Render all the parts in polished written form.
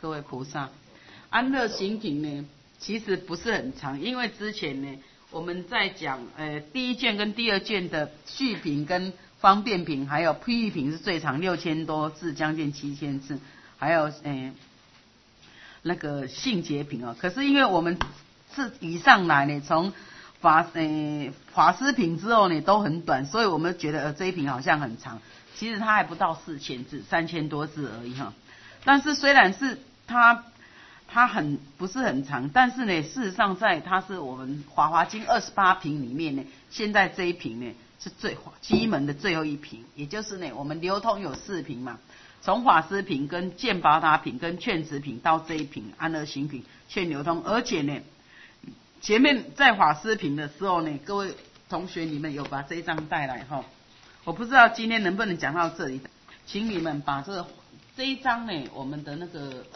各位菩萨，安乐行品呢，其实不是很长，因为之前呢我们在讲第一卷跟第二卷的序品跟方便品，还有譬喻品是最长6000多字，将近7000字，还有那个性结品哦。可是因为我们是以上来呢，从法师品之后呢都很短，所以我们觉得这一品好像很长，其实它还不到4000字，3000多字而已哈。但是虽然是它不是很长，但是呢，事实上它是我们《华华经》28品里面呢，现在这一品呢是基门的最后一品，也就是呢，我们流通有4品嘛，从法师品跟见宝塔品跟劝持品到这一品安乐行品劝流通，而且呢，前面在法师品的时候呢，各位同学你们有把这一章带来哈，我不知道今天能不能讲到这里，请你们把这一章呢，我们的那个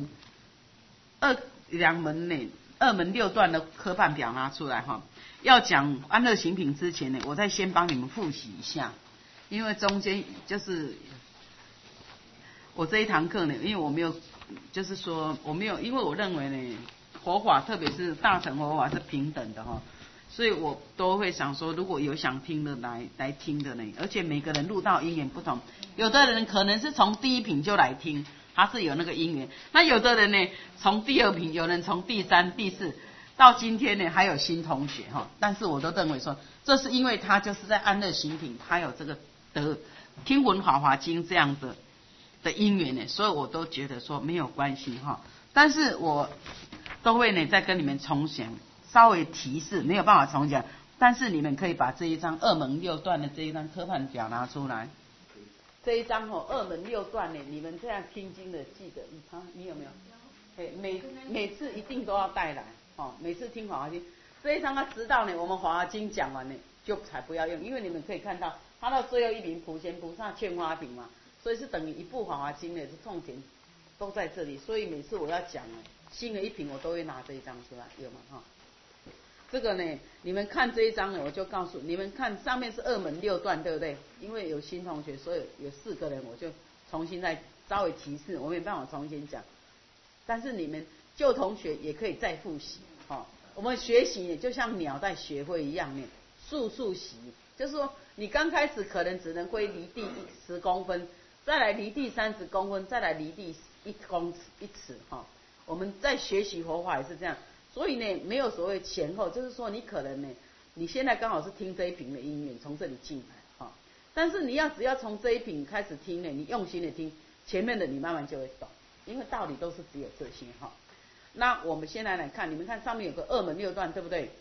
两门呢，2门6段的科判表拿出来哈。要讲安乐行品之前呢，我再先帮你们复习一下，因为中间就是我这一堂课呢，因为我没有，就是说我没有，因为我认为呢，佛法特别是大乘佛法是平等的哈，所以我都会想说，如果有想听的来听的呢，而且每个人入道因缘不同，有的人可能是从第一品就来听，他是有那个因缘，那有的人呢从第2品，有人从第3、第4。到今天呢，还有新同学哈，但是我都认为说，这是因为他就是在安乐行品，他有这个听闻法华经这样的因缘呢，所以我都觉得说没有关系哈。但是我都会呢再跟你们重讲，稍微提示，没有办法重讲，但是你们可以把这一章2门6段的这一张科判表拿出来。这一章2门6段呢，你们这样听经的记得你有没有？每次一定都要带来。每次听法华经这一章，它直到呢我们法华经讲完呢，就才不要用，因为你们可以看到，它到最后一品普贤菩萨劝花品嘛，所以是等于一部法华经呢是重点都在这里，所以每次我要讲新的一品，我都会拿这一章出来，有吗？这个呢，你们看这一章呢，我就告诉你们看上面是2门6段，对不对？因为有新同学，所以有4个人，我就重新再稍微提示，我没办法重新讲，但是你们旧同学也可以再复习。我们学习也就像鸟在学会一样呢，速习，就是说你刚开始可能只能会离地10公分，再来离地30公分，再来离地1尺哈。我们在学习佛法也是这样，所以呢没有所谓前后，就是说你可能呢，你现在刚好是听这一品的音乐，从这里进来哈，但是你只要从这一品开始听呢，你用心的听，前面的你慢慢就会懂，因为道理都是只有这些哈。那我们先来看，你们看上面有个2门6段，对不对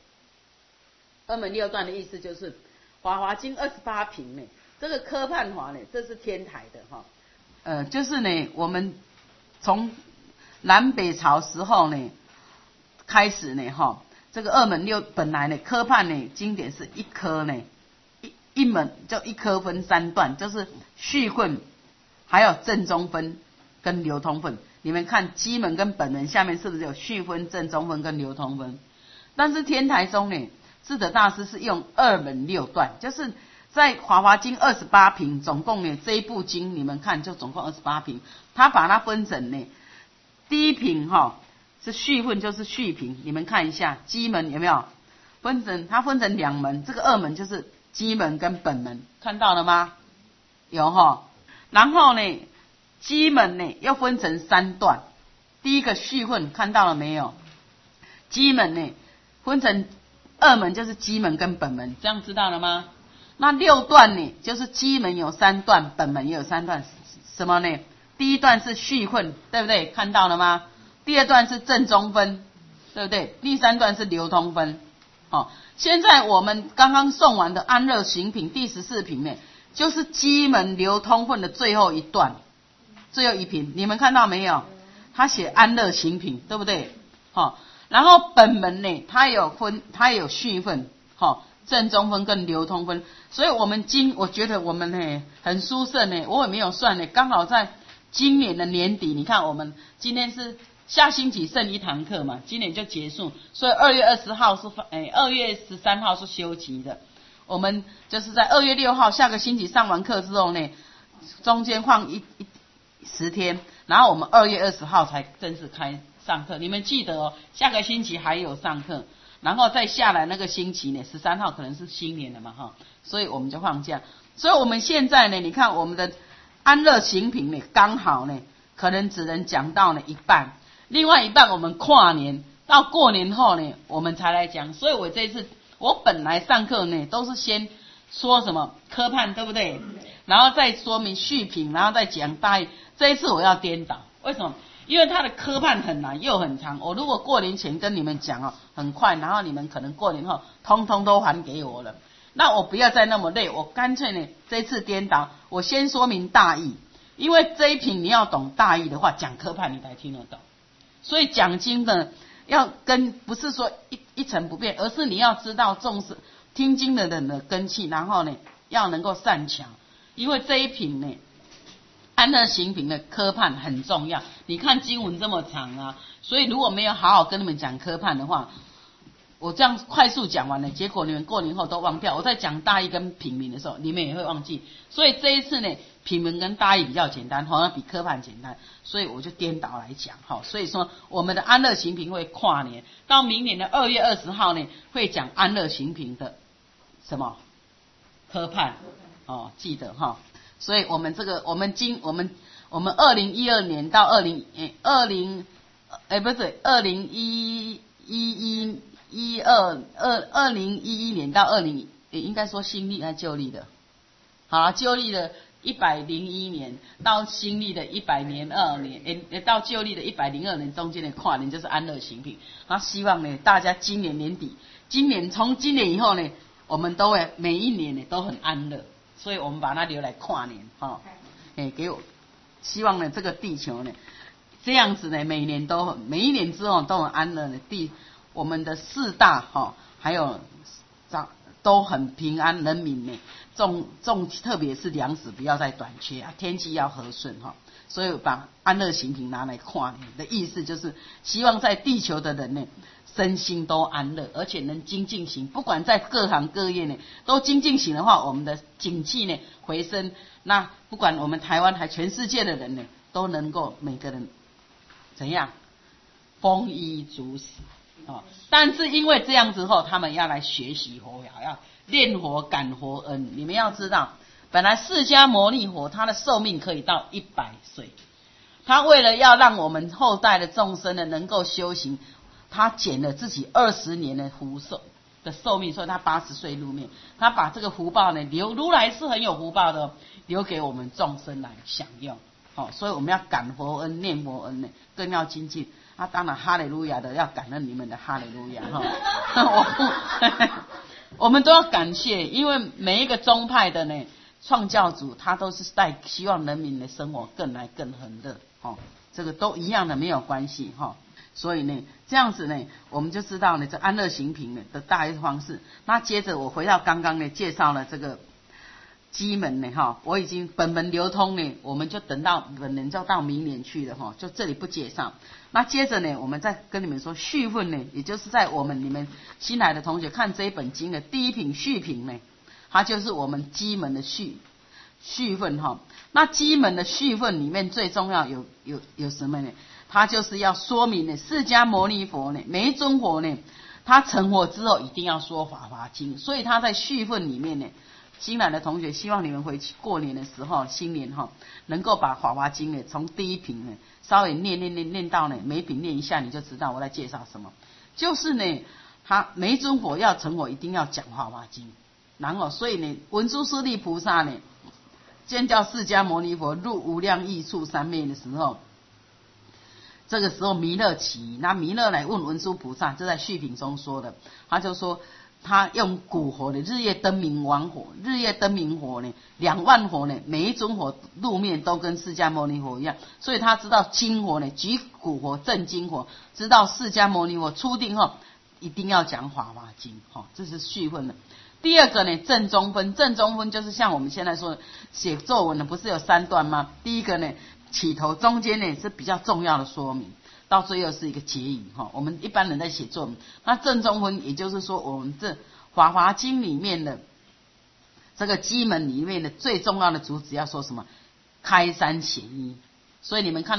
？2门6段的意思就是《华华经》28品呢，这个科判法呢，这是天台的哈。就是呢，我们从南北朝时候呢开始呢哈，这个2门6本来呢科判呢经典是一科呢一门就一科分3段，就是序分，还有正宗分跟流通分。你们看基门跟本门下面是不是有序分、正宗分跟流通分？但是天台宗呢，智者大师是用2门6段，就是在《华华经》28品，总共呢这一部经你们看就总共28品，他把它分成呢，第一品是序分，就是序品，你们看一下基门有没有它分成2门，这个2门就是基门跟本门，看到了吗？有哈。然后呢基门呢又分成3段，第一个序分看到了没有？基门呢分成2门，就是基门跟本门，这样知道了吗？那6段呢，就是基门有3段，本门也有3段，什么呢？第一段是序分，对不对？看到了吗？第2段是正宗分，对不对？第3段是流通分。现在我们刚刚送完的安乐行品第14品呢，就是基门流通分的最后一段。最后一品，你们看到没有？他写安乐行品，对不对？然后本门呢，它有序分，正宗分跟流通分。所以我觉得我们呢很殊胜呢，我也没有算呢，刚好在今年的年底，你看我们今天是下星期剩1堂课嘛，今年就结束，所以2月20号是2月13号是休期的。我们就是在2月6号下个星期上完课之后呢，中间放10天。 然后我们2月20号才正式开上课。你们记得哦，下个星期还有上课，然后再下来那个星期呢，13号可能是新年了嘛哈，所以我们就放假。所以我们现在呢，你看我们的安乐行品呢，刚好呢，可能只能讲到呢一半，另外一半我们跨年到过年后呢，我们才来讲。所以我这一次我本来上课呢都是先说什么科判，对不对？然后再说明续品，然后再讲大意。这一次我要颠倒，为什么？因为它的科判很难又很长。我如果过年前跟你们讲哦，很快，然后你们可能过年后通通都还给我了。那我不要再那么累，我干脆呢这次颠倒，我先说明大意。因为这一品你要懂大意的话，讲科判你才听得懂。所以讲经的要跟不是说一成不变，而是你要知道重视听经的人的根器，然后呢要能够善巧。因为这一品呢，安乐行品的科判很重要。你看经文这么长啊，所以如果没有好好跟你们讲科判的话，我这样快速讲完了，结果你们过年后都忘掉。我在讲大义跟品名的时候，你们也会忘记。所以这一次呢，品名跟大义比较简单，好像比科判简单，所以我就颠倒来讲。好，所以说我们的安乐行品会跨年到明年的2月20号呢，会讲安乐行品的什么科判哦，记得哈。所以我们这个我们2012年到2011年到应该说新历还是旧历的，好，旧历的101年到新历的102年，到旧历的102年中间的跨年就是安乐行品。那希望呢，大家今年年底，从今年以后呢，我们都会每一年呢都很安乐，所以我们把它留来跨年哈。给我希望呢，这个地球呢，这样子呢，每一年之后都很安乐的我们的4大哈，还有都很平安，人民呢特别是粮食不要再短缺啊，天气要和顺哈。所以把安乐行品拿来跨年的意思，就是希望在地球的人呢，身心都安乐，而且能精进行，不管在各行各业呢，都精进行的话，我们的景气呢回升。那不管我们台湾还全世界的人呢，都能够每个人怎样丰衣足食哦。但是因为这样之后，他们要来学习佛法，要练佛感佛恩。你们要知道，本来释迦牟尼佛他的寿命可以到100岁，他为了要让我们后代的众生呢能够修行，他减了自己20年的寿命，所以他80岁入灭。他把这个福报呢如来是很有福报的，留给我们众生来享用。所以我们要感佛恩、念佛恩呢，更要精进。当然哈利路亚的要感恩你们的哈利路亚我们都要感谢，因为每一个宗派的呢创教主，他都是希望人民的生活更很乐这个都一样的，没有关系所以呢，这样子呢，我们就知道呢，这安乐行品呢的大意方式。那接着我回到刚刚呢，介绍了这个基门呢我已经本门流通呢，我们就等到本人就到明年去了就这里不介绍。那接着呢，我们再跟你们说续分呢，也就是在你们新来的同学看这一本经的第一品续品呢，它就是我们基门的续分那基门的续分里面最重要有什么呢？它就是要说明呢，释迦牟尼佛呢，每一尊佛呢，他成佛之后一定要说法华经，所以他在续分里面呢，新来的同学希望你们回去过年的时候，新年能够把法华经呢从第一品呢稍微念到呢每一品念一下，你就知道我在介绍什么。就是呢，他每一尊佛要成佛一定要讲法华经，然后所以呢，文殊师利菩萨呢见到释迦牟尼佛入无量义处三昧的时候，这个时候弥勒起，那弥勒来问文殊菩萨，这在续品中说的，他就说他用古佛的日夜灯明王火，日夜灯明火呢，2万火呢，每一尊火入面都跟释迦牟尼佛一样，所以他知道金火呢，举古火正金火，知道释迦牟尼佛初定后一定要讲法华经这是续分的。第二个呢，正中分，正中分就是像我们现在说写作文的，不是有3段吗？第一个呢，起头，中间呢是比较重要的说明，到最后是一个结语我们一般人在写作文，那正中分也就是说，我们这法华经里面的这个基门里面的最重要的主旨要说什么？开山显一。所以你们看到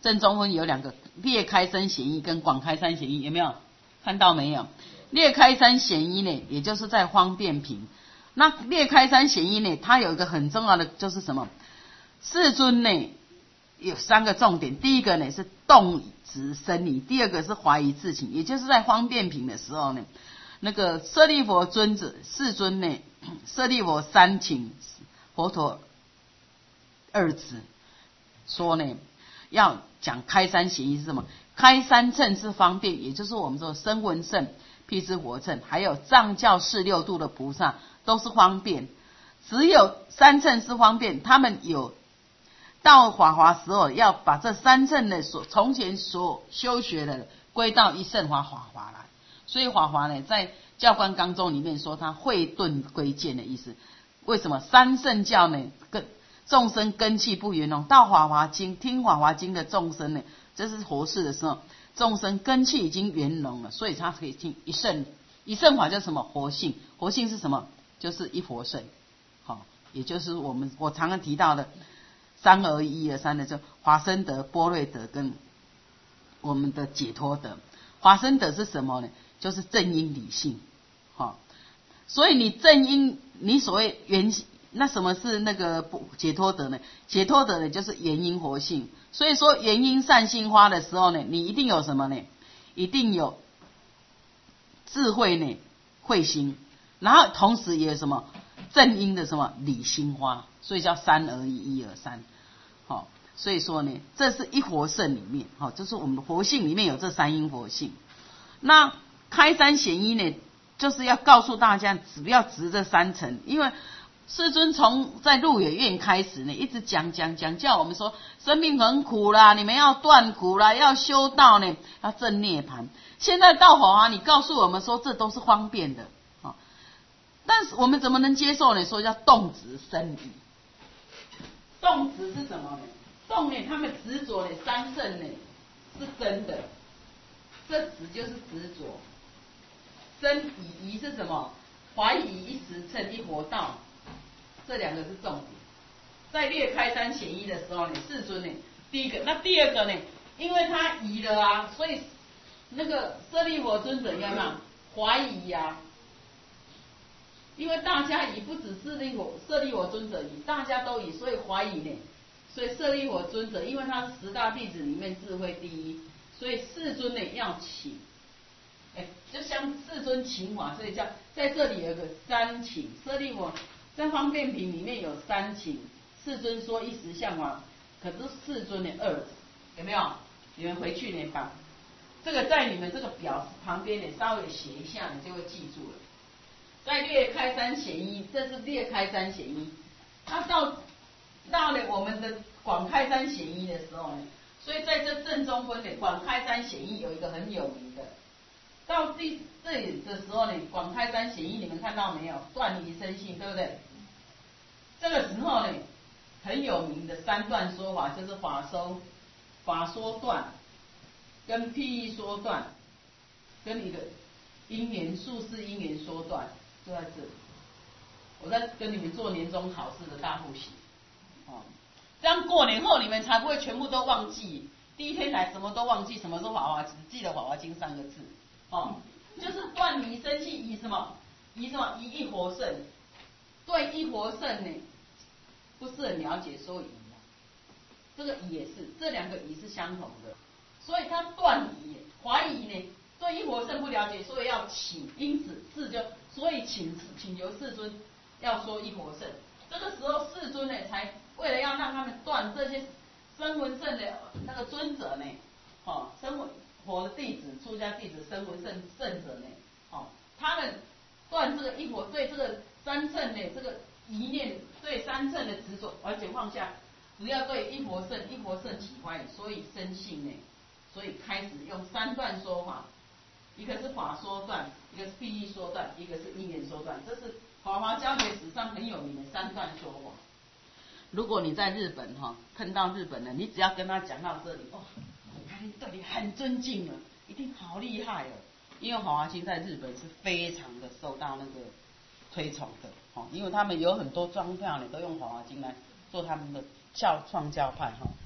正中分有两个裂开三显一跟广开三显一，有没有看到没有？裂开三显一呢，也就是在方便品。那裂开三显一呢，它有一个很重要的就是什么？世尊呢有三个重点，第一个呢是动执生理，第二个是怀疑自情，也就是在方便品的时候呢，那个舍利弗尊者世尊呢，舍利弗三请佛陀二子说呢，要讲开三显一是什么？开三乘是方便，也就是我们说声闻乘、辟支佛乘，还有藏教释六度的菩萨都是方便。只有三乘是方便，他们有到法华时候要把这三乘的从前所修学的归到一乘法华来。所以法华呢，在教官纲中里面说它会顿归渐的意思。为什么三乘教呢？跟众生根器不圆融，到法华经听法华经的众生呢，这是活世的时候，众生根器已经圆融了，所以他可以听一乘。一乘法叫什么？活性。活性是什么？就是一佛乘。好，也就是我常常提到的三而一而三的，就法身德、般若德跟我们的解脱德。法身德是什么呢？就是正因理性。好，所以你正因，你所谓原，那什么是那个解脱德呢？解脱德呢就是原因活性。所以说原因善性花的时候呢，你一定有什么呢？一定有智慧呢，慧心，然后同时也有什么正因的什么理心花，所以叫三而一，一而三。好，所以说呢，这是一活圣里面，好，就是我们的活性里面有这三因活性。那开三显一呢，就是要告诉大家，只要执这三层，因为世尊从在鹿野苑开始呢，一直讲，叫我们说生命很苦啦，你们要断苦啦，要修道呢，要证涅槃。现在到法华，你告诉我们说这都是方便的，但是我们怎么能接受呢？说叫动执生理，动执是什么呢？动呢，他们执着呢，三乘呢是真的，这执就是执着。生疑是什么？怀疑一时乘一活道，这两个是重点。在裂开三显一的时候呢，世尊呢，第一个，那第二个呢，因为他疑了啊，所以那个舍利弗尊者要什么？怀疑呀。因为大家疑，不只是舍利弗尊者疑，大家都疑，所以怀疑呢。所以舍利弗尊者，因为他是十大弟子里面智慧第一，所以世尊呢要请，就像世尊请法，所以叫在这里有一个三请。舍利弗在方便品里面有三请，世尊说一时相法，可是世尊的二子，有没有？你们回去呢把这个在你们这个表旁边呢稍微写一下，你就会记住了。在裂开三显一，这是裂开三显一。那到了我们的广开三显一的时候呢，所以在这正中分的广开三显一有一个很有名的。到这里的时候呢，广开三显一，你们看到没有？断离生性，对不对？这个时候呢，很有名的三段说法，就是法说断，跟譬喻说断，跟一个因缘术士因缘说断。就在这里，我在跟你们做年终考试的大复习，这样过年后你们才不会全部都忘记。第一天来什么都忘记，什么都法华，只记得法华经三个字，就是断离生气，以什么？以一活圣。对一活圣呢，不是很了解，所以这个疑也是，这两个疑是相同的，所以他断疑怀疑呢。对一活圣不了解，所以要请，因此所以请求世尊要说一活圣。这个时候世尊呢，才为了要让他们断这些声闻圣的那个尊者呢，声闻佛的弟子、出家弟子、声闻圣者呢，他们断这个一活对这个三乘的这个疑念，对三乘的执着，而且放下，只要对一活圣起怀疑，所以生信呢，所以开始用三段说法。一个是法说断，一个是譬喻说断，一个是因缘说断，这是法华教学史上很有名的三段说法。如果你在日本碰到日本人，你只要跟他讲到这里，他对你很尊敬了，一定好厉害了。因为法华经在日本是非常的受到那个推崇的，因为他们有很多宗教呢都用法华经来做他们的创教派，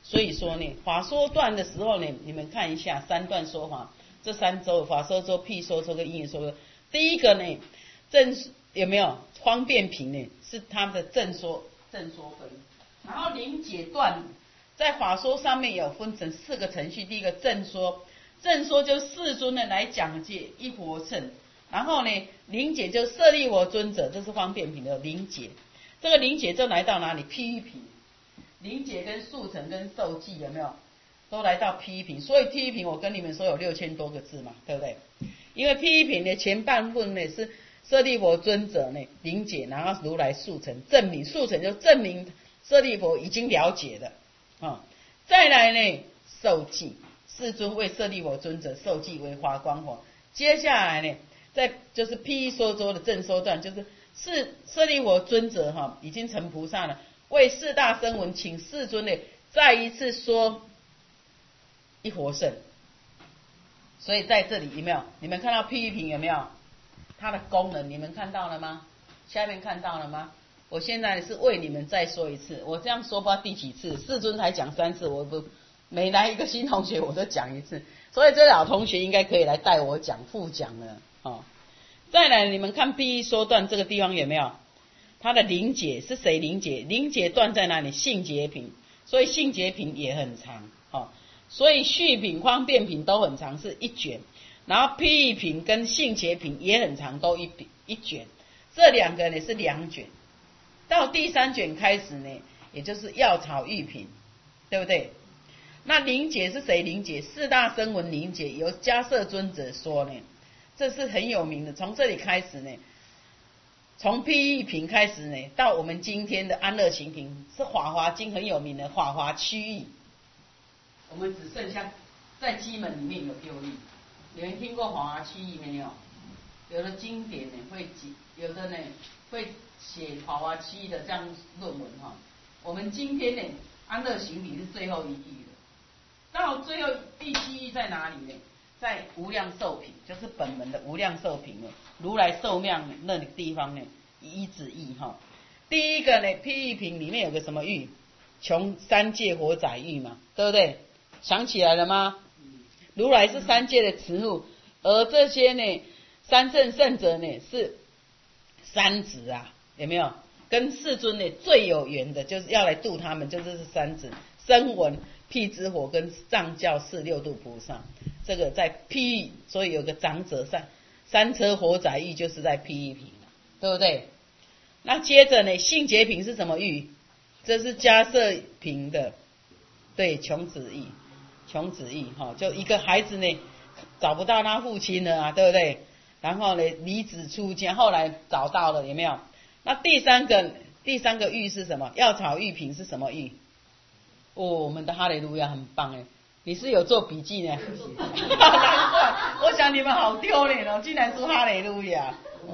所以说呢，法说段的时候呢，你们看一下三段说法，这三周法说周、譬说周跟因缘说周。第一个呢，正有没有方便品呢？是他们的正说分。然后灵解段在法说上面有分成4个程序。第一个正说，正说就世尊呢来讲解一佛乘。然后呢，灵解就舍利弗尊者，这是方便品的灵解。这个灵解就来到哪里？譬喻品。灵解跟速成跟受记有没有？都来到譬喻品。所以譬喻品我跟你们说有6000多个字嘛，对不对？因为譬喻品的前半部呢是舍利弗尊者呢灵解，然后如来速成证明，速成就证明舍利弗已经了解了啊。再来呢受记，世尊为舍利弗尊者受记为华光佛。接下来呢，再就是譬喻说周的正说段，就是舍利弗尊者哈已经成菩萨了，为四大声闻请世尊呢再一次说一佛乘。所以在这里有没有？你们看到譬喻品有没有？它的功能你们看到了吗？下面看到了吗？我现在是为你们再说一次，我这样说不知道第几次，世尊才讲3次，我不每来一个新同学我都讲一次，所以这老同学应该可以来带我讲复讲了哦。再来，你们看譬喻说段这个地方有没有？它的灵解是谁灵解？灵解段在哪里？性解品，所以性解品也很长哦。所以序品、方便品都很长，是1卷。然后譬喻品跟性解品也很长，都一卷。这2个呢是2卷。到第3卷开始呢，也就是药草喻品，对不对？那灵解是谁灵解？四大声闻灵解，由迦摄尊者说呢，这是很有名的。从这里开始呢，从譬喻品开始呢，到我们今天的安乐行品，是法华经很有名的法华区域。我们只剩下在基本里面有丢力。你们听过法华区域没有？有的经典呢会有的呢会写法华区域的这样论文哈。我们今天呢安乐行品是最后一义的，到最后第7义在哪里呢？在无量寿品，就是本门的无量寿品呢，如来寿命那个地方呢，一指义哈。第一个呢，譬喻品里面有个什么喻？穷三界火载喻嘛，对不对？想起来了吗？如来是3界的慈父，而这些呢三圣圣者呢是三子啊，有没有？跟世尊呢最有缘的，就是要来度他们，就是三子：声闻、辟支佛跟藏教四六度菩萨。这个在譬喻，所以有个长者三车火载喻，就是在譬喻品，对不对？那接着呢，性解品是什么喻？这是迦摄品的，对，穷子喻，就一个孩子呢找不到他父亲了啊，对不对？然后呢离子出家，后来找到了，有没有？那第三个喻是什么？药草喻品是什么喻？哦，我们的哈雷路亚很棒哎，你是有做笔记呢？难怪，我想你们好丢脸哦，竟然说哈雷路亚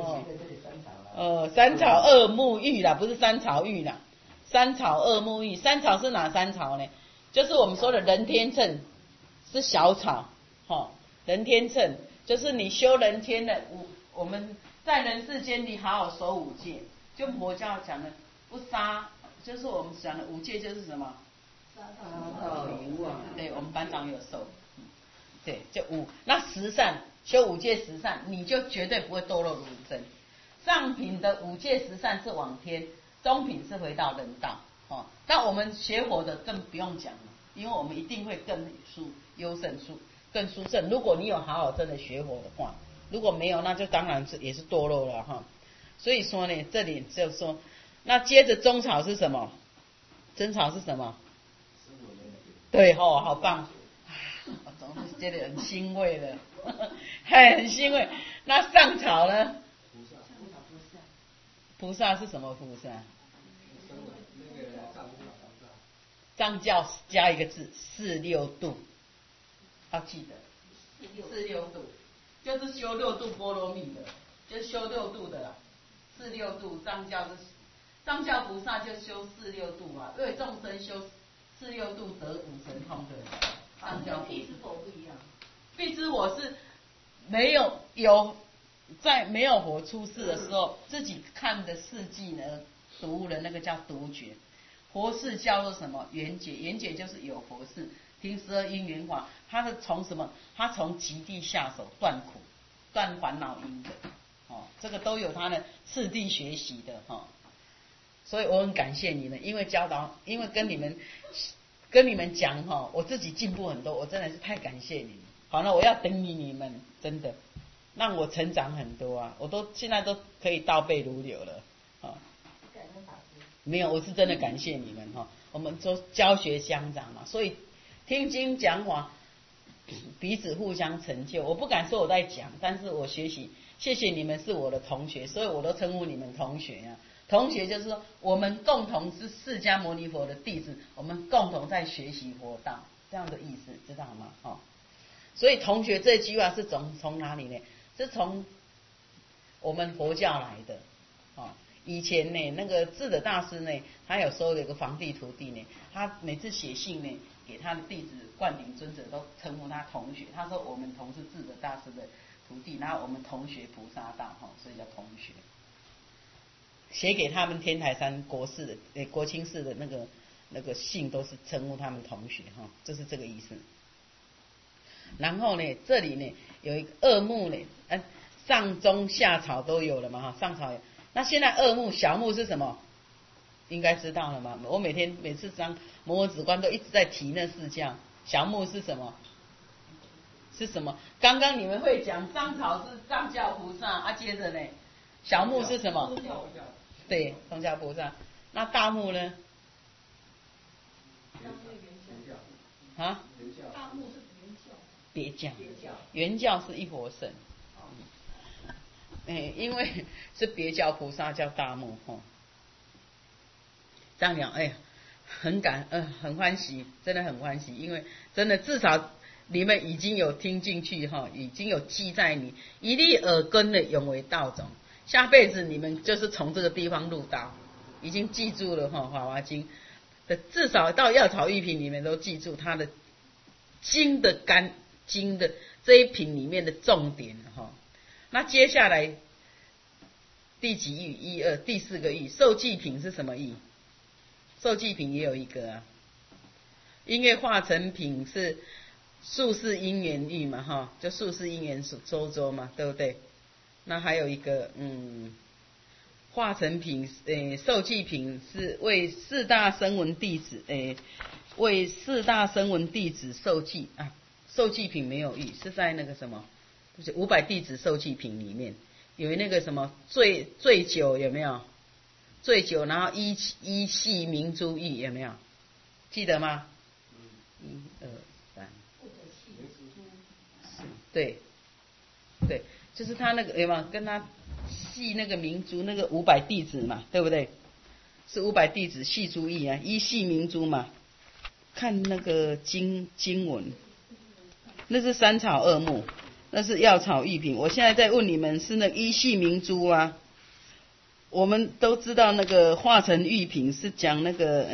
三草二木喻啦，不是三草喻啦，三草二木喻。三草是哪三草呢？就是我们说的人天乘是小草，人天乘就是你修人天的我们在人世间里好好守5戒，就佛教讲的不杀，就是我们讲的5戒就是什么？杀盗淫妄。对，我们班长有受，对，就那10善，修5戒10善，你就绝对不会堕落如真。上品的5戒10善是往天，中品是回到人道。那我们学佛的更不用讲了，因为我们一定会更更殊胜。如果你有好好真的学佛的话，如果没有，那就当然也是堕落了哈。所以说呢，这里就说，那接着中草是什么？真草是什么？对好棒，我总是觉得很欣慰的，很欣慰。那上草呢？菩萨是什么菩萨？藏教加一个字，4六度，要记得4六度，就是修6度波罗蜜的，就是修6度的啦。4六度，藏教菩萨就修4六度啊，为众生修4六度得五神通的。藏教辟支佛不一样，辟支佛是在没有佛出世的时候，自己看的事迹呢，读了那个叫独觉。 佛事叫做什么？缘觉，缘觉就是有佛事。听12因缘法，它是从什么？它从极地下手断苦、断烦恼因的。哦，这个都有它的次第学习的哈。哦，所以我很感谢你们，因为教导，因为跟你们讲哈，我自己进步很多，我真的是太感谢你们。好了，我要等你们，真的让我成长很多啊！我都现在都可以倒背如流了啊。没有，我是真的感谢你们哈。我们说教学相长嘛，所以听经讲法，彼此互相成就。我不敢说我在讲，但是我学习，谢谢你们是我的同学，所以我都称呼你们同学啊。同学就是说，我们共同是释迦牟尼佛的弟子，我们共同在学习佛道，这样的意思，知道吗？哦，所以同学这句话是从哪里呢？是从我们佛教来的。哦，以前呢，那个智者大师呢，他有收了一个皇帝徒弟呢，他每次写信呢，给他的弟子灌顶尊者都称呼他同学。他说我们同是智者大师的徒弟，然后我们同学菩萨道，所以叫同学。写给他们天台山国寺的国清寺的那个信，都是称呼他们同学哈，就是这个意思。然后呢，这里呢有一个二目呢，上中下草都有了嘛哈，上草有。那现在二目小目是什么？应该知道了嘛？我每次上摩诃止观都一直在提那四项。小目是什么？是什么？刚刚你们会讲上草是藏教菩萨啊，接着呢，小目是什么？对，宗教菩萨。那大目呢？啊？大目是别教，原教是一佛圣。因为是别教菩萨叫大目哈。这样讲，很欢喜，真的很欢喜，因为真的至少你们已经有听进去哈，已经有记在你一粒耳根的永为道种。下辈子你们就是从这个地方入道，已经记住了哈，《法华经》的至少到药草玉品里面都记住它的经的这一品里面的重点哈。那接下来第几义？1、2，第4个义，受记品是什么义？受记品也有一个啊，因为化成品是宿世因缘义嘛哈，就宿世因缘周嘛，对不对？那还有一个化成品受记品是为四大声闻弟子为四大声闻弟子受记啊，受记品没有义，是在那个什么，就是500弟子受记品里面有那个什么醉酒有没有？醉酒，然后依系明珠义有没有？记得吗？1、2、3，对，就是他那个有没有跟他系那个明珠那个500弟子嘛，对不对？是500弟子系珠义啊，依系明珠嘛。看那个经文，那是三草二木，那是药草玉品。我现在在问你们是那依系明珠啊。我们都知道那个化成玉品是讲那个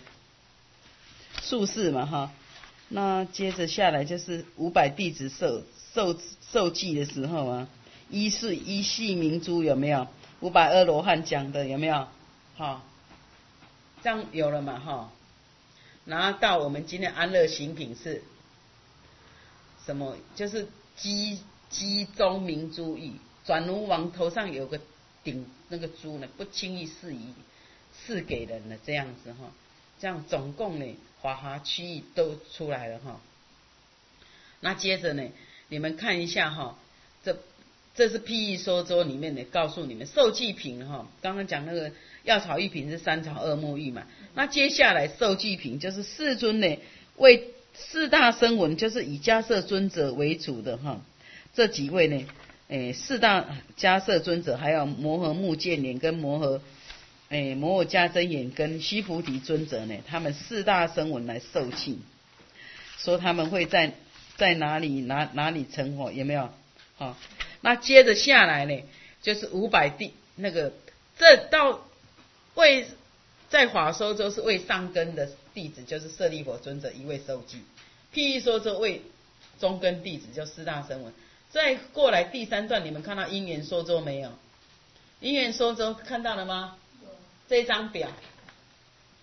术士嘛哈。那接着下来就是500弟子受记的时候啊，依系明珠有没有？500阿罗汉讲的有没有？哈，这样有了嘛哈。然后到我们今天安乐行品是什么？就是机中明珠义，转轮王头上有个顶那个珠呢，不轻易赐给人的这样子哈。这样总共呢，法华区域都出来了哈。那接着呢，你们看一下哈，这是譬喻说周里面的告诉你们受记品哈。刚刚讲那个药草玉品是三草二木玉嘛，那接下来受记品就是世尊呢为四大声闻，就是以迦摄尊者为主的哈。这几位呢，四大迦摄尊者，还有摩诃目犍连跟摩诃迦真言跟须菩提尊者呢，他们四大声闻来受记，说他们会在哪里成佛，有没有？好，那接着下来呢，就是500弟那个，这到为在法说州是为上根的弟子，就是舍利弗尊者一位受记。譬喻说州为中根弟子，就四大声闻。再过来第3段，你们看到因缘说州没有？因缘说州看到了吗？这张表，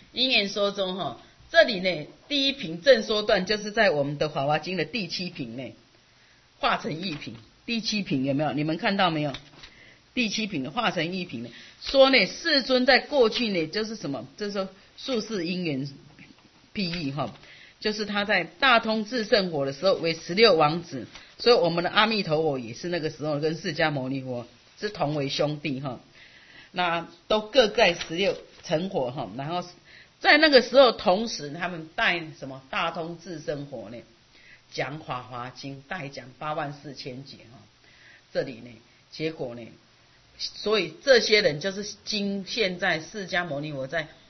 因缘说中哈，这里呢第一品正说段就是在我们的《法华经》的第7品呢，化成一品。第7品有没有？你们看到没有？第7品的化成一品呢，说呢世尊在过去呢就是什么？就是说术士因缘譬喻哈，就是他在大通智胜火的时候为16王子，所以我们的阿弥陀佛也是那个时候跟释迦牟尼佛是同为兄弟哈，那都各盖16成火哈，然后在那个时候同时他们带什么大通智胜火呢？讲法华经，代讲84000节哈，这里呢，结果呢，所以这些人就是现在释迦牟尼佛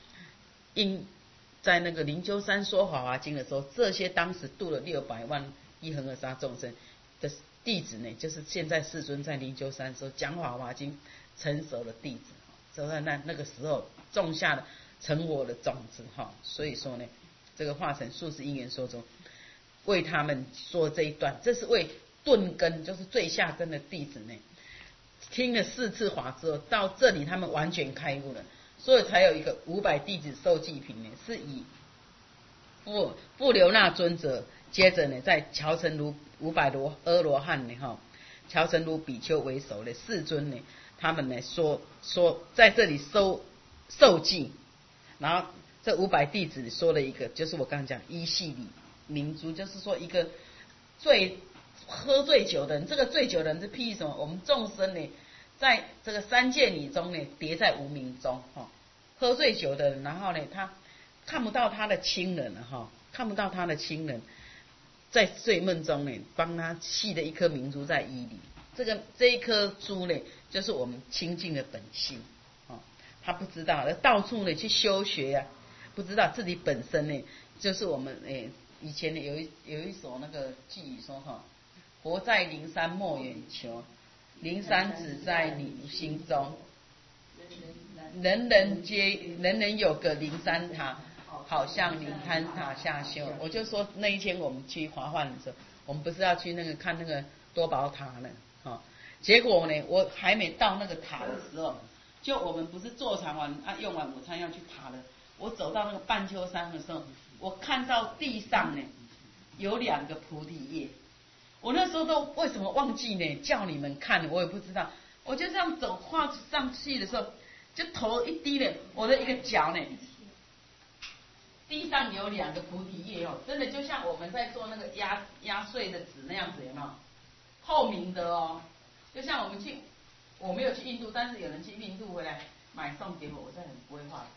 在那个灵鹫山说法华经的时候，这些当时度了600万亿恒河沙众生的弟子呢，就是现在世尊在灵鹫山的时候讲法华经成熟的弟子，就在那个时候种下了成火的种子哈，所以说呢，这个化成术士因缘说中。为他们说这一段，这是为顿根，就是最下根的弟子呢，听了4次法之后，到这里他们完全开悟了，所以才有一个500弟子受记品呢，是以富留那尊者，接着呢，在乔成如500阿罗汉呢哈，乔成如比丘为首的世尊呢，他们呢说在这里受记，然后这500弟子说了一个，就是我刚刚讲依系里。明珠就是说一个喝醉酒的人，这个醉酒的人是譬喻什么？我们众生呢，在这个3界里中呢，跌在无明中哈。喝醉酒的人，然后呢，他看不到他的亲人了哈，看不到他的亲人，在睡梦中呢，帮他系了一颗明珠在衣里。这一颗珠呢，就是我们清净的本性啊。他不知道，到处呢去修学呀，不知道自己本身呢，就是我们以前呢有一首那个寄语说哈，佛在灵山莫远求，灵山只在你心中，人人有个灵山塔，好像灵山塔下修。我就说那一天我们去华梵的时候，我们不是要去那个看那个多宝塔呢哈，结果呢我还没到那个塔的时候，就我们不是坐禅完用完午餐要去塔了，我走到那个半丘山的时候。我看到地上呢有2个菩提叶，我那时候都为什么忘记呢？叫你们看，我也不知道。我就这样走跨上去的时候，就头一低呢，我的一个脚呢，地上有2个菩提叶哦，真的就像我们在做那个压碎的纸那样子，有没有？透明的哦，就像我没有去印度，但是有人去印度回来买送给我，我真的很不会画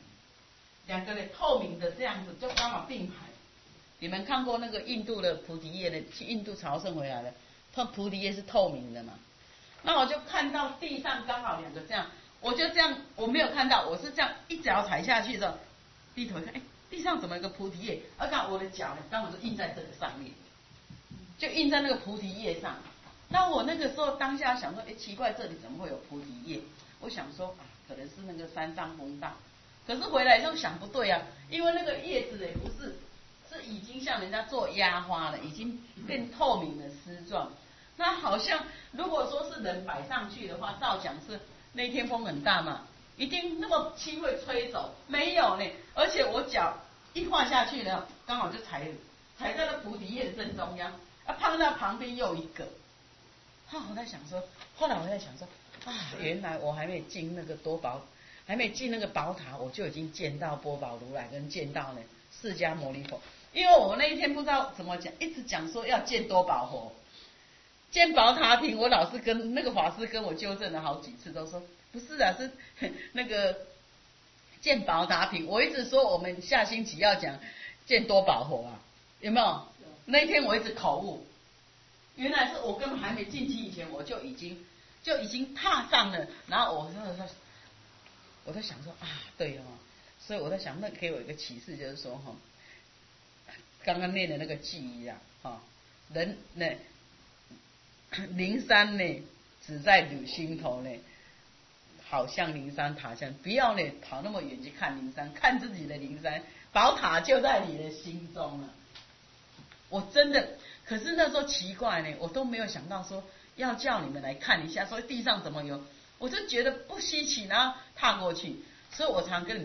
，2个呢透明的这样子，就刚好并排。你们看过那个印度的菩提叶的，去印度朝圣回来的，它菩提叶是透明的嘛？那我就看到地上刚好2个这样，我就这样，我没有看到，我是这样一脚踩下去的时候，低头一看，地上怎么有个菩提叶？刚好我的脚呢，刚好就印在这个上面，就印在那个菩提叶上。那我那个时候当下想说，奇怪，这里怎么会有菩提叶？我想说可能是那个山上风大。可是回来就想不对啊，因为那个叶子也不是已经像人家做压花了，已经变透明的丝状。那好像如果说是人摆上去的话，照讲是那天风很大嘛，一定那么轻会吹走，没有呢。而且我脚一跨下去呢，刚好就踩在那菩提叶的正中央，碰到旁边又一个。我在想说，后来我在想说原来我还没进那个还没进那个宝塔，我就已经见到波宝如来跟见到呢释迦牟尼佛。因为我那一天不知道怎么讲，一直讲说要见多宝佛，见宝塔品。我老是跟那个法师跟我纠正了好几次，都说不是啊，是那个见宝塔品。我一直说我们下星期要讲见多宝佛啊，有没有？那一天我一直口误，原来是我根本还没进去以前，我就已经踏上了。然后我在想说对哦，所以我在想，那给我一个启示，就是说刚刚念的那个记忆人呢，灵山呢只在你心头呢，好像灵山塔像，不要呢跑那么远去看灵山，看自己的灵山，宝塔就在你的心中了。我真的，可是那时候奇怪呢，我都没有想到说要叫你们来看一下，说地上怎么有，我就觉得不稀奇，然后踏过去。所以我常跟你讲，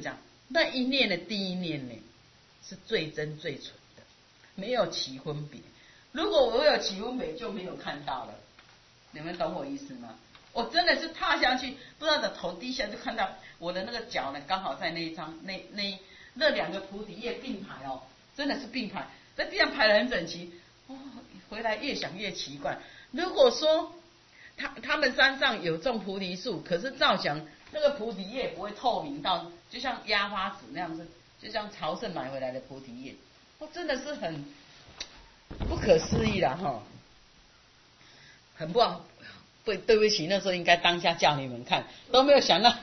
那一念的第一念呢，是最真最纯的，没有起分别。如果我有起分别，就没有看到了。你们懂我意思吗？我真的是踏下去，不知道的头低下就看到我的那个脚呢，刚好在那一张那两个菩提叶并排哦，真的是并排，在地上排得很整齐。哦，回来越想越奇怪。如果说他们山上有种菩提树，可是照讲那个菩提叶不会透明到，就像压花纸那样子，就像朝圣买回来的菩提叶，哦，真的是很不可思议啦哈，很不好。对不起，那时候应该当下叫你们看，都没有想到。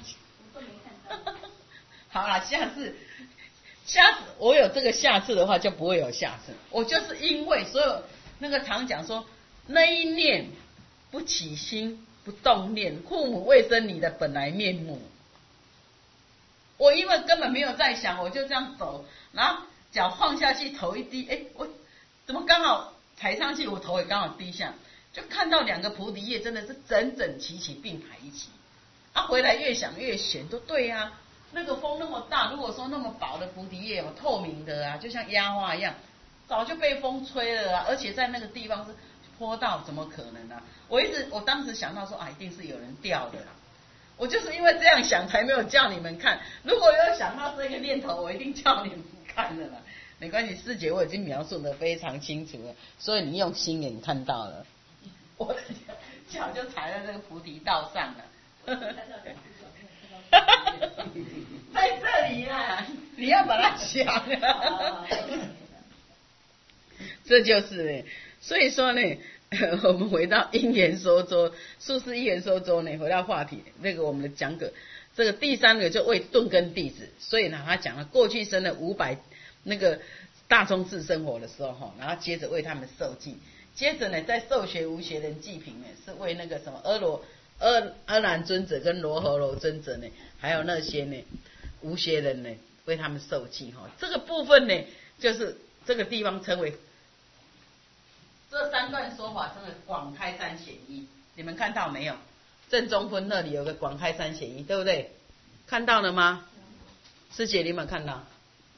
好啦，下次我有这个下次的话，就不会有下次。我就是因为所有那个常讲说，那一念不起心不动念，父母未生你的本来面目。我因为根本没有在想，我就这样走，然后脚放下去，头一低，我怎么刚好踩上去，我头也刚好低下。就看到两个菩提叶真的是整整齐齐并排一起，回来越想越显，都对啊，那个风那么大，如果说那么薄的菩提叶有透明的啊，就像压花一样，早就被风吹了啊，而且在那个地方是坡道，怎么可能啊？我当时想到说一定是有人掉的啦，我就是因为这样想才没有叫你们看，如果有想到这个念头，我一定叫你们看的啦。没关系，师姐我已经描述的非常清楚了，所以你用心眼看到了。我的脚就踩在这个菩提道上了，在这里啦，你要把它想了，这就是呢。所以说呢，我们回到因缘说周，术士因缘说周呢，回到话题，那个我们的讲葛，这个第三个就为顿根弟子，所以呢，他讲了过去生了500那个大充智生活的时候哈，然后接着为他们受记。接着呢，在受学无学人济贫呢，是为那个什么阿难尊者跟罗睺罗尊者呢，还有那些呢无学人呢，为他们受记哈。这个部分呢，就是这个地方称为这3段说法称为广开三显一。你们看到没有？正中分那里有个广开三显一，对不对？看到了吗？师姐，你有没有看到？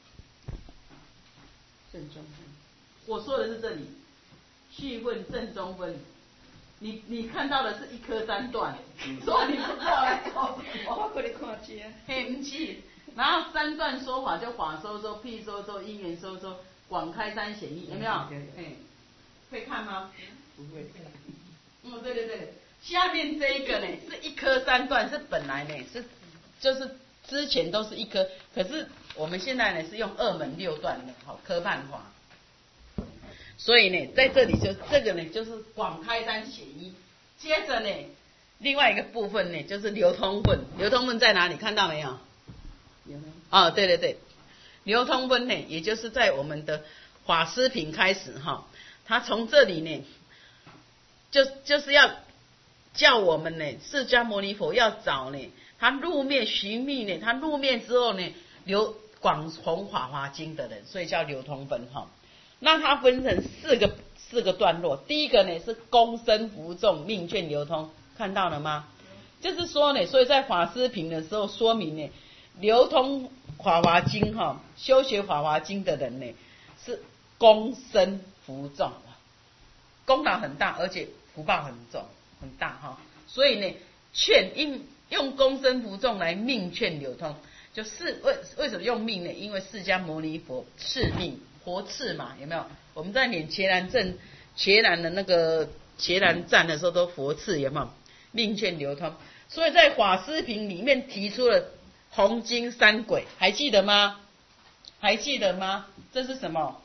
正中分，我说的是这里。序分正中分，你看到的是1颗3段，所以你不知道来做什么。我给你看见，嘿，不是。然后3段说法就法说周、譬说周、因缘说周、广开三显一，有没有？会看吗？不会。对对对，下面这一个呢是1颗3段，是本来呢就是之前都是1颗，可是我们现在呢是用2门6段的科判法。所以呢，在这里就这个呢，就是广开三显一。接着呢，另外一个部分呢，就是流通分。流通分在哪里？看到没有？哦，对对对，流通分呢，也就是在我们的法师品开始哈，他从这里呢，就是要叫我们呢，释迦牟尼佛要找呢，他入灭寻觅呢，他入灭之后呢，广弘法华经的人，所以叫流通分哈。那它分成四个段落，第一个呢是公身服众命劝流通，看到了吗？就是说呢，所以在法师品的时候说明呢，流通法华经哈，修学法华经的人呢是公身服众，功劳很大，而且福报很大哈，所以呢用公身服众来命劝流通，就是为什么用命呢？因为释迦牟尼佛赐命。佛赐嘛，有没有？我们在念伽蓝的那个伽蓝赞的时候，都佛赐，有没有？命劝流通。所以在法师品里面提出了弘经3轨，还记得吗？还记得吗？这是什么？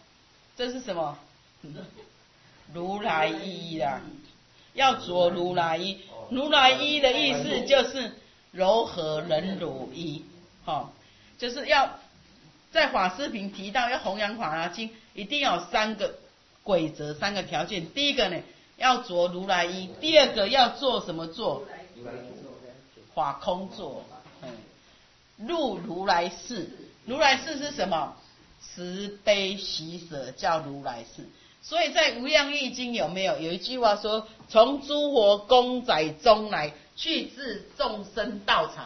如来依啦，要着如来依。如来依的意思就是柔和忍辱依，就是要。在法师品提到要弘扬法华经，一定要有3个规则、3个条件。第一个呢，要着如来衣；第二个要做什么坐？法空坐。入如来室。如来室是什么？慈悲喜舍叫如来室。所以在无量易经有没有一句话说：从诸佛公宰中来，去至众生道场。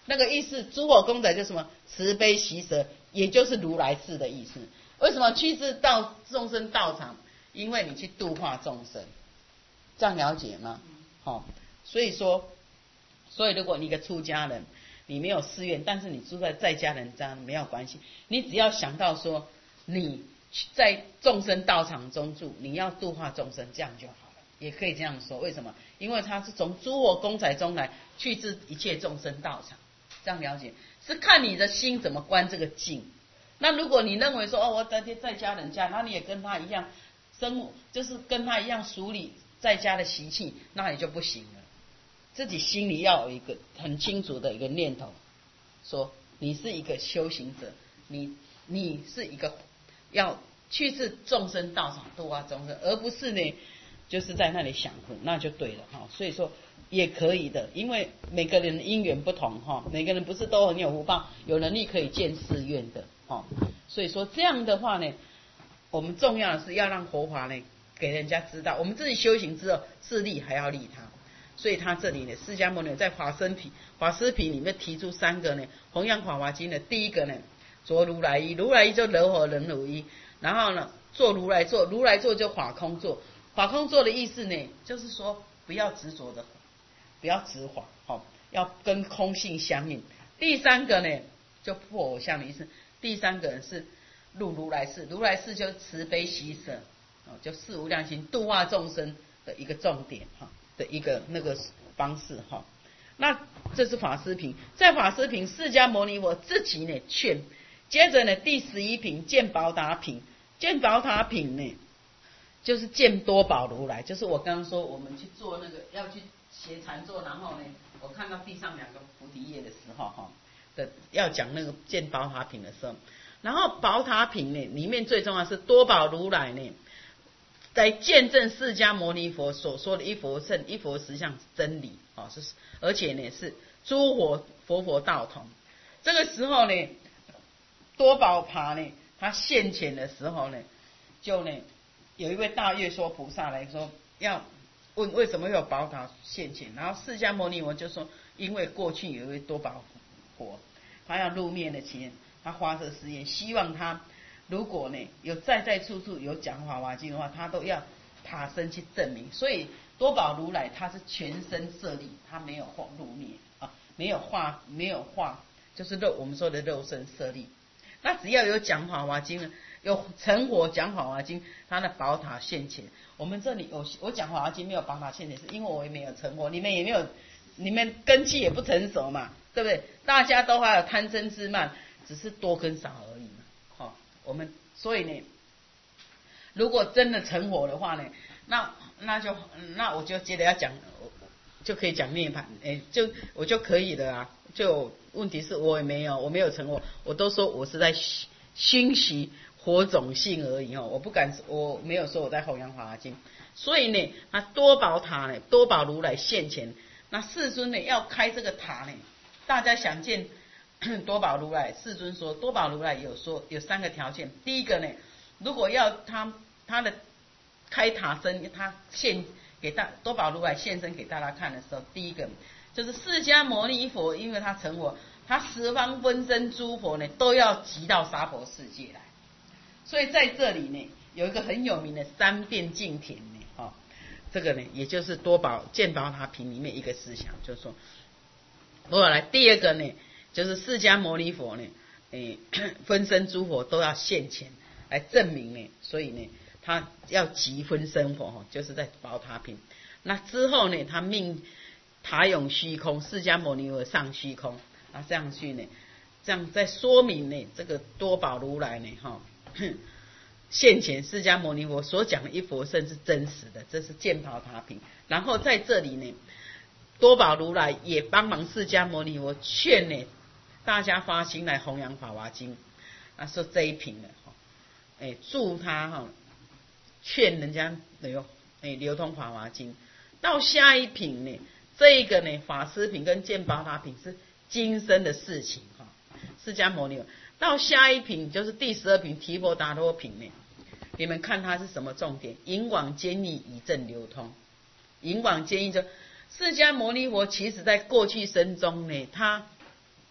那个意思，诸佛功德就是什么？慈悲喜舍，也就是如来世的意思。为什么去至道众生道场？因为你去度化众生，这样了解吗？好，所以如果你一个出家人，你没有寺院，但是你住在家人家没有关系，你只要想到说你在众生道场中住，你要度化众生，这样就好了，也可以这样说。为什么？因为他是从诸佛功德中来去至一切众生道场，这样了解，是看你的心怎么观这个境。那如果你认为说我在家人家，那你也跟他一样生活，就是跟他一样处理在家的习气，那也就不行了。自己心里要有一个很清楚的一个念头，说你是一个修行者，你是一个要去至众生道场度化众生，而不是呢就是在那里享福，那就对了哈。所以说也可以的，因为每个人的因缘不同哈，每个人不是都很有福报，有能力可以建寺院的哈。所以说这样的话呢，我们重要的是要让佛法呢给人家知道，我们自己修行之后自利还要利他。所以他这里呢，释迦牟尼在法师品里面提出3个呢，弘扬法华经的第一个呢，着如来衣，如来衣就柔和忍辱衣，然后呢，做如来坐，如来坐就法空坐，法空坐的意思呢，就是说不要执着的，不要执法，要跟空性相应。第3个呢，就破偶像的意思。第3个是入如来世，如来世就是慈悲喜舍，就四无量心度化众生的一个重点哈。的一个那个方式哈，那这是法师品，在法师品，释迦牟尼佛自己呢劝，接着呢第11品见宝塔品，见宝塔品呢就是见多宝如来，就是我刚刚说我们去做那个要去学禅坐，然后呢我看到地上2个菩提叶的时候哈的要讲那个见宝塔品的时候，然后宝塔品呢里面最重要是多宝如来呢。来见证释迦牟尼佛所说的一佛乘、一佛实相真理啊，而且呢是诸佛道同。这个时候呢，多宝塔呢，他现前的时候呢，就呢有一位大月说菩萨来说，要问为什么会有宝塔现前，然后释迦牟尼佛就说，因为过去有一位多宝佛，他要入灭的前，他发这誓言，希望他。如果呢有在处处有讲法华经的话，他都要塔身去证明。所以多宝如来他是全身舍利，他没有入灭啊，没有化，就是我们说的肉身舍利。那只要有讲法华经，有成佛讲法华经，他的宝塔现前。我们这里我讲法华经没有宝塔现前，是因为我也没有成佛，你们也没有，你们根器也不成熟嘛，对不对？大家都还有贪嗔痴慢，只是多跟少而已嘛。我们所以呢，如果真的成佛的话呢，那我就接着要讲，就可以讲涅槃，我就可以了啊。就问题是我没有成佛，我都说我是在熏习火种性而已哦，我没有说我在弘扬法华经。所以呢，那多宝塔呢，多宝如来现前，那世尊呢要开这个塔呢，大家想见。多宝如来，世尊说，多宝如来有3个条件。第一个呢，如果要他的开塔身，他现给多宝如来现身给大家看的时候，第一个就是释迦牟尼佛，因为他成佛，他十方分身诸佛呢都要集到娑婆世界来，所以在这里呢有一个很有名的3遍净田呢，这个呢也就是见宝塔品里面一个思想，就是说，来第2个呢。就是释迦牟尼佛呢，分身诸佛都要现前来证明呢，所以呢，他要集分身佛就是在宝塔品。那之后呢，他命塔涌虚空，释迦牟尼佛上虚空，这样去呢，这样在说明呢，这个多宝如来呢，现前释迦牟尼佛所讲的一佛乘是真实的，这是见宝塔品。然后在这里呢，多宝如来也帮忙释迦牟尼佛劝呢。大家发心来弘扬法华经，说这一品的助他劝人家流通法华经。到下一品呢，这一个呢法师品跟见宝塔品是今生的事情释迦牟尼到下一品就是第12品提婆达多品呢，你们看它是什么重点？引往坚毅以正流通。引往坚毅就释迦牟尼佛其实在过去生中呢，他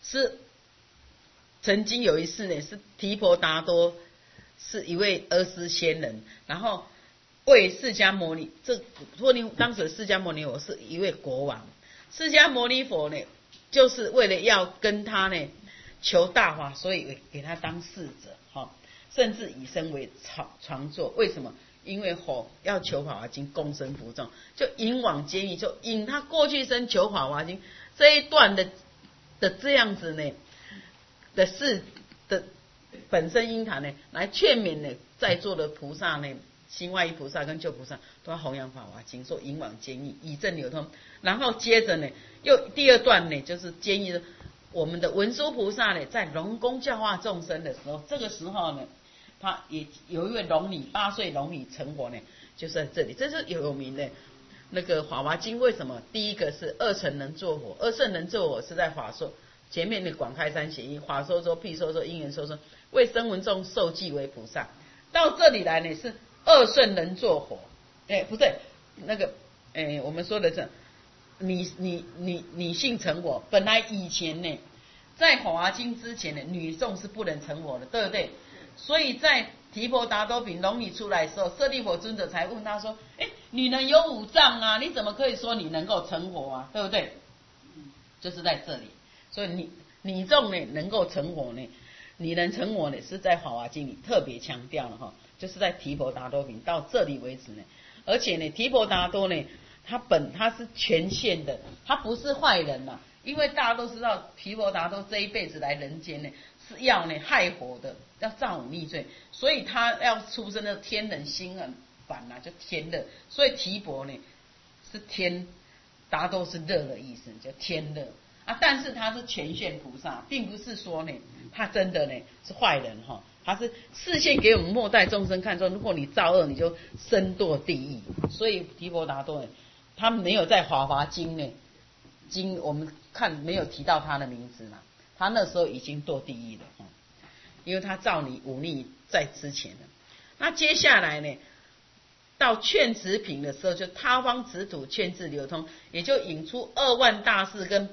是曾经有一次呢，是提婆达多是一位阿斯仙人，然后为释迦牟尼，当时释迦牟尼佛是一位国王，释迦牟尼佛呢，就是为了要跟他呢求大法，所以给他当侍者，甚至以身为常坐。为什么？因为要求法华经，共生福众，就引往皆益，就引他过去生求法华经这一段的这样子呢的事的本身因谈呢，来劝勉呢在座的菩萨呢，心外依菩萨跟救菩萨都要弘扬法华经，说引往皆益，以正流通。然后接着呢，又第二段呢，就是建议我们的文殊菩萨呢，在龙宫教化众生的时候，这个时候呢，他也有一位龙女，8岁龙女成佛呢，就在这里，这是有名的。那个法华经为什么？第一个是二乘能作火，二乘能作火是在法说前面的广开三协议，法说说、譬说说、因缘说说，为声闻众受记为菩萨。到这里来呢，是二乘能作火，不对，那个我们说的是女性成佛。本来以前呢，在法华经之前呢，女众是不能成佛的，对不对？所以在提婆达多品龙女出来的时候，舍利弗尊者才问他说：女人有5脏啊，你怎么可以说你能够成佛啊？对不对？就是在这里，所以女众呢能够成佛呢，你能成佛呢，是在法华经里特别强调了就是在提婆达多品到这里为止呢。而且呢，提婆达多呢，他是全现的，他不是坏人呐，因为大家都知道提婆达多这一辈子来人间呢，是要呢害火的，要造五逆罪，所以他要出生的天人心很烦就天热，所以提婆呢是天，达多是热的意思，叫天热但是他是全现菩萨，并不是说呢他真的呢是坏人他是示现给我们末代众生看说，如果你造恶，你就身堕地狱。所以提婆达多呢，他没有在法华经呢我们看没有提到他的名字嘛，他那时候已经堕地狱了因为他造你忤逆在之前了。那接下来呢，到劝持品的时候，就他方持土劝智流通，也就引出2万大士跟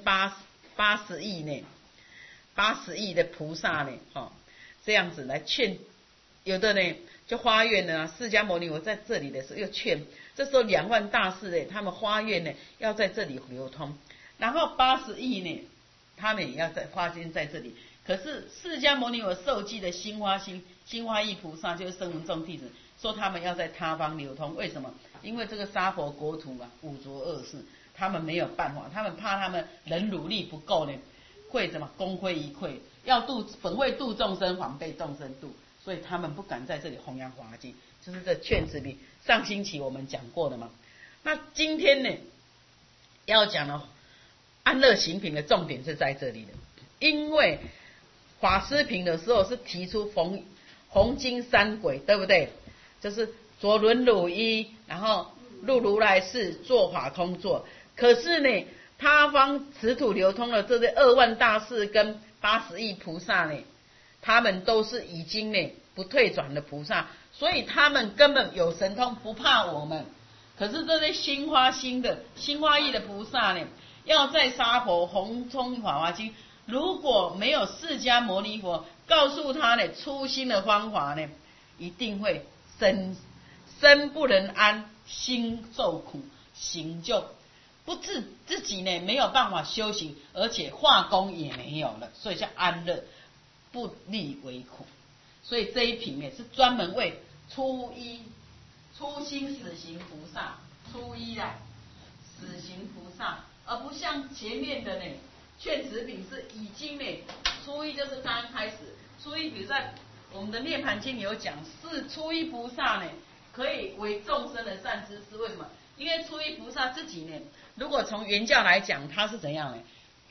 80亿的菩萨呢这样子来劝。有的呢就发愿呢，释迦牟尼佛在这里的时候又劝，这时候2万大士呢，他们发愿呢要在这里流通，然后80亿呢，他们也要发愿在这里。可是释迦牟尼佛受记的心花意菩萨，就是声闻众弟子，说他们要在他方流通。为什么？因为这个沙婆国土五浊恶世，他们没有办法，他们怕他们人努力不够呢，会功亏一篑，要本会度众生，反被众生度，所以他们不敢在这里弘扬法华经，就是这劝持品。上星期我们讲过的嘛。那今天呢，要讲的安乐行品的重点是在这里的，因为法师品的时候是提出弘经3轨，对不对？就是着轮汝衣，然后入如来室，做法空座。可是呢，他方持土流通的这些2万大士跟80亿菩萨呢，他们都是已经呢不退转的菩萨，所以他们根本有神通，不怕我们。可是这些心花意的菩萨呢，要在沙婆弘充法华经，如果没有释迦牟尼佛告诉他呢初心的方法呢，一定会身不能安，心受苦，行就不自己呢没有办法修行，而且化功也没有了，所以叫安乐，不利为苦。所以这一品呢是专门为初心死行菩萨，初一死行菩萨，而不像前面的呢劝持品是已经呢初一就是刚开始，初一比如在我们的涅盘经有讲，是初一菩萨呢可以为众生的善知识。为什么？因为初一菩萨自己呢，如果从原教来讲，他是怎样呢？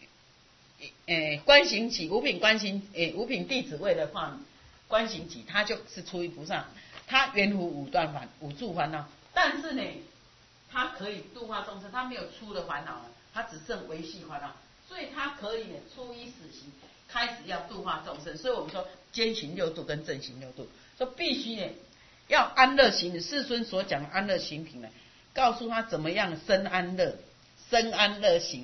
观行起五品五品弟子位的话，观行起他就是初一菩萨，他圆乎五住烦恼，但是呢，他可以度化众生，他没有粗的烦恼了，他只剩微细烦恼，所以他可以呢初一死行，开始要度化众生。所以我们说兼行六度跟正行六度，说必须呢要安乐行。世尊所讲的安乐行品呢，告诉他怎么样生安乐行，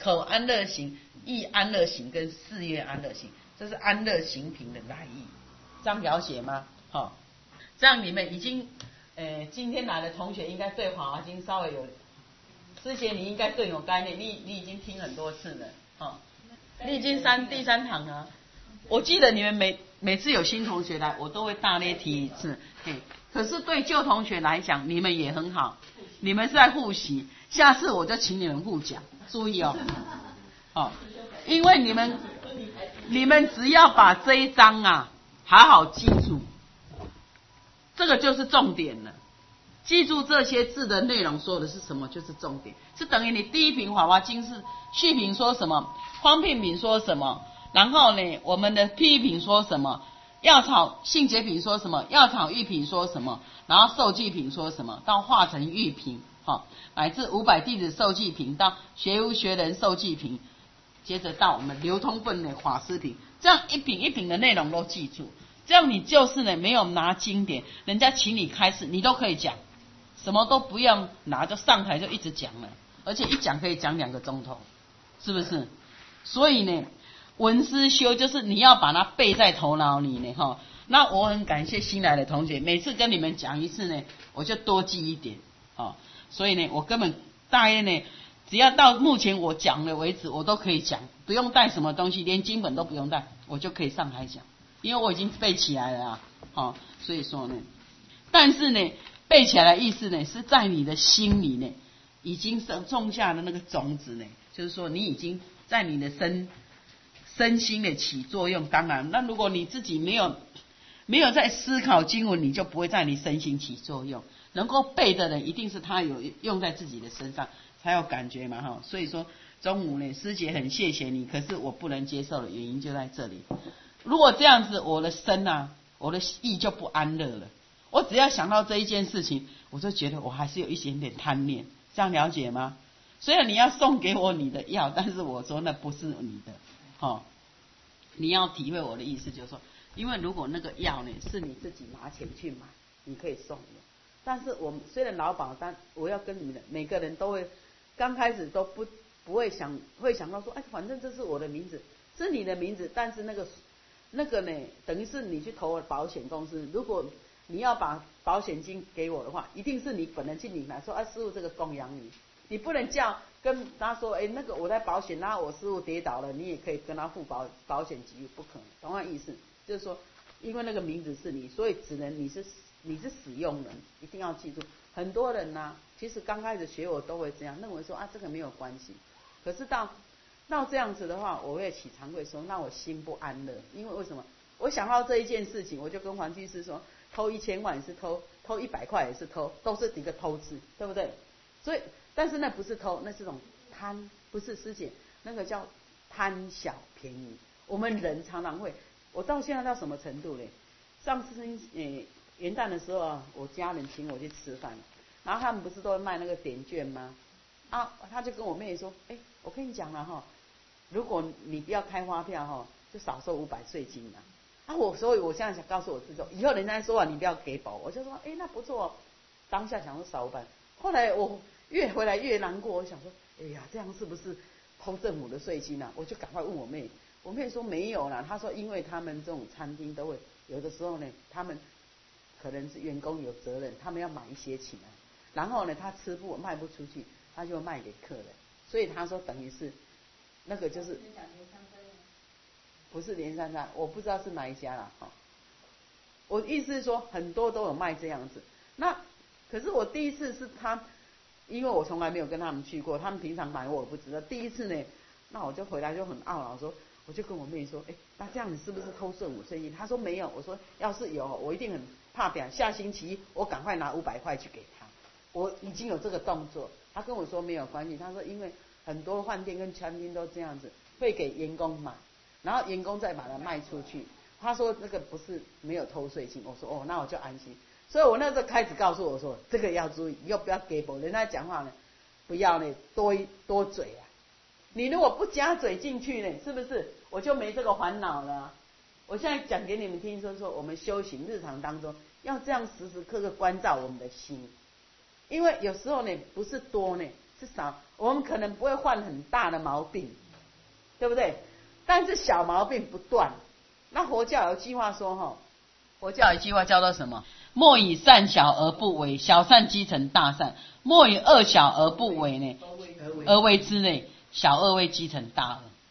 口安乐行、意安乐行跟事业安乐行，这是安乐行品的来意，这样了解吗？好，这样你们已经，今天来的同学应该对《华经》稍微有，之前你应该更有概念，你已经听很多次了，好，你已经第三堂了。我记得你们每次有新同学来，我都会大略提一次，可是对旧同学来讲，你们也很好，你们是在复习，下次我就请你们复讲，注意哦，因为你们只要把这一章啊好好记住，这个就是重点了。记住这些字的内容说的是什么，就是重点，是等于你第一品《华华经》是序品说什么，方片品说什么，然后呢，我们的譬喻品说什么，药草性结品说什么，药草喻品说什么，然后受记品说什么，到化成喻品，乃至500弟子受记品，到学无学人受记品，接着到我们流通分的法师品，这样一品一品的内容都记住，这样你就是呢没有拿经典，人家请你开示，你都可以讲，什么都不用拿，就上台就一直讲了，而且一讲可以讲2个钟头，是不是？所以呢，文思修就是你要把它背在头脑里呢，那我很感谢新来的同学，每次跟你们讲一次呢，我就多记一点，所以呢，我根本大约呢，只要到目前我讲的为止，我都可以讲，不用带什么东西，连经本都不用带，我就可以上台讲，因为我已经背起来了啊，所以说呢，但是呢，背起来的意思呢，是在你的心里呢，已经种下的那个种子呢，就是说你已经在你的身心的起作用。当然，那如果你自己没有在思考经文，你就不会在你身心起作用。能够背的人，一定是他有用在自己的身上，才有感觉嘛，所以说中午呢，师姐很谢谢你，可是我不能接受的原因就在这里。如果这样子，我的身啊，我的意就不安乐了。我只要想到这一件事情，我就觉得我还是有一点点贪念，这样了解吗？虽然你要送给我你的药，但是我说那不是你的，你要体会我的意思，就是说，因为如果那个药呢是你自己拿钱去买，你可以送我，但是我们虽然劳保单，我要跟你们的每个人都会，刚开始都不会想到说，反正这是我的名字，是你的名字，但是那个呢，等于是你去投保险公司，如果你要把保险金给我的话，一定是你本人去领来说，师父这个供养你，你不能叫跟他说，那个我在保险，那我师父跌倒了，你也可以跟他付保险给予，不可能，同样意思，就是说，因为那个名字是你，所以只能你是使用人，一定要记住。很多人呢，其实刚开始学我都会这样认为说，这个没有关系，可是到这样子的话，我会起惭愧说，那我心不安乐，因为为什么？我想到这一件事情，我就跟黄居士说，偷1000万也是偷100块也是偷，都是一个偷字，对不对？所以，但是那不是偷，那是种贪，不是师姐，那个叫贪小便宜。我们人常常会，我到现在到什么程度呢？上次元旦的时候啊，我家人请我去吃饭，然后他们不是都会卖那个点券吗？他就跟我妹说，我跟你讲了哈，如果你不要开发票哈，就少收500税金了。所以我现在想告诉我自己，以后人家说你不要给保，我就说，那不错。当下想说少500，后来我越回来越难过，我想说，这样是不是偷政府的税金啊？我就赶快问我妹，我妹说没有啦，她说因为他们这种餐厅都会有的时候呢，他们可能是员工有责任，他们要买一些起来，然后呢，他卖不出去，他就卖给客人，所以他说等于是那个就是不是连三餐，我不知道是哪一家啦，我意思是说很多都有卖这样子。那可是我第一次是因为我从来没有跟他们去过，他们平常买我不知道。第一次呢，那我就回来就很懊恼说，我就跟我妹说，那这样你是不是偷税我税金？她说没有，我说要是有，我一定很怕表，下星期一我赶快拿500块去给他，我已经有这个动作。她跟我说没有关系，她说因为很多饭店跟餐厅都这样子，会给员工买。然后员工再把它卖出去，他说那个不是没有偷税金，我说那我就安心。所以我那时候开始告诉我说，这个要注意，以后不要给薄，人家讲话呢，不要呢多嘴啊。你如果不加嘴进去呢，是不是我就没这个烦恼了？我现在讲给你们听，说我们修行日常当中要这样时时刻刻关照我们的心，因为有时候呢不是多呢， 至少我们可能不会患很大的毛病，对不对？但是小毛病不断。那佛教有句话说哈，佛教有句话叫做什么？莫以善小而不为，小善积成大善；莫以恶小而不为呢，而为之呢，小恶未积成大恶。